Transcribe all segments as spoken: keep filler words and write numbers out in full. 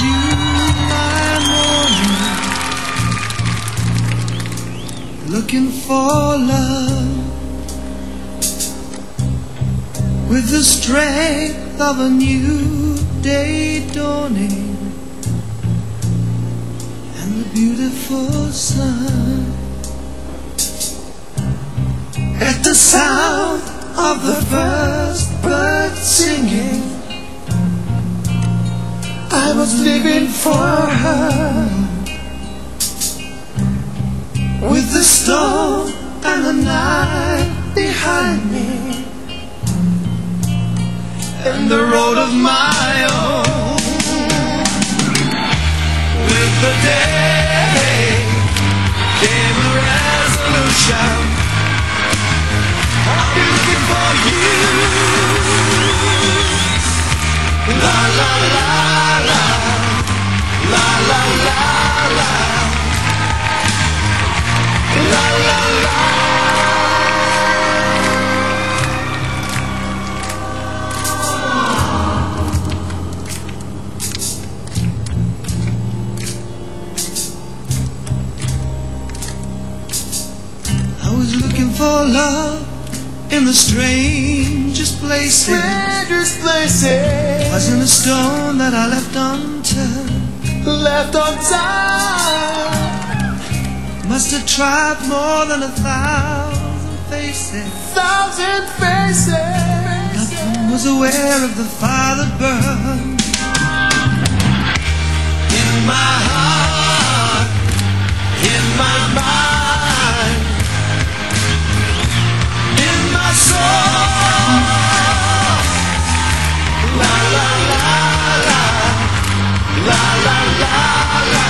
July morning, looking for love with the strength of a new day dawning and the beautiful sun. At the sound of the first bird singing, I was living for her, with the storm and the night behind me, and the road of my own. With the day came a resolution. I'll be looking for you. La la la la, la la la la, la la la. I was looking for love in the strangest places. Strangest places. Wasn't a stone that I left unturned. Left unturned. Must have tried more than a thousand faces. Thousand faces. Nothing was aware of the fire that burned in my heart, in my mind, my soul. La la la la, la la la la,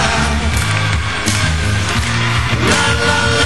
la la la.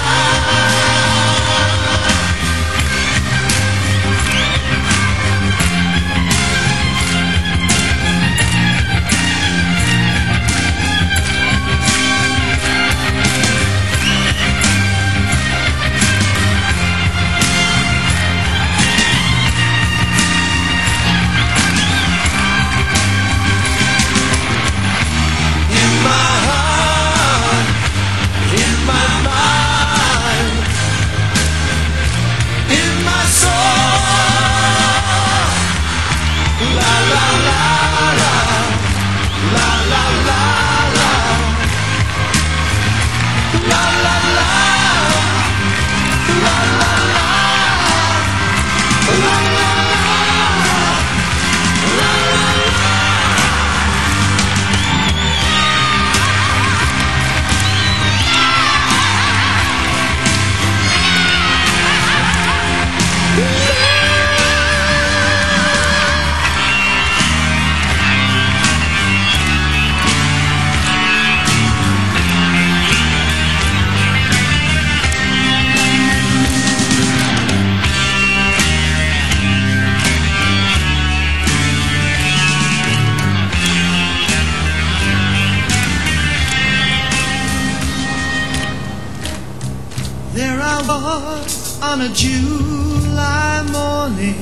There I was on a July morning.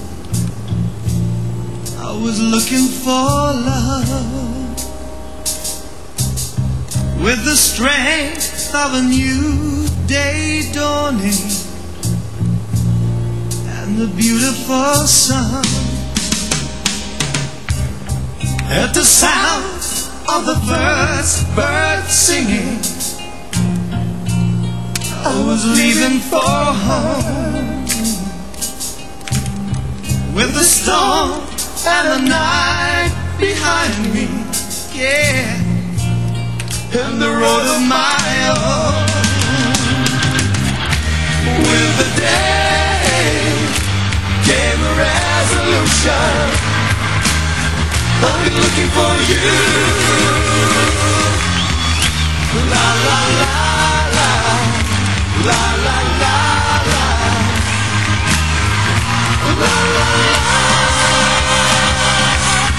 I was looking for love with the strength of a new day dawning and the beautiful sun. At the sound of the first bird singing, I was leaving for home, with the storm and the night behind me, yeah, and the road of my own. With the day came a resolution. I'll be looking for you.